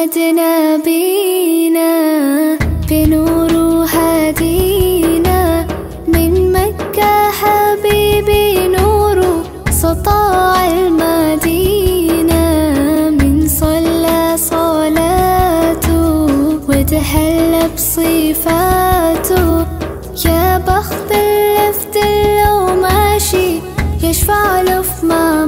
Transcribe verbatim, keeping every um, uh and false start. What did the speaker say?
محمد نبينا بنور هدينا، من مكة حبيبي نور سطاع المدينة، من صلى صلاته وتهلى بصفاته، يا بخت اللي في دله ماشي يشفع له في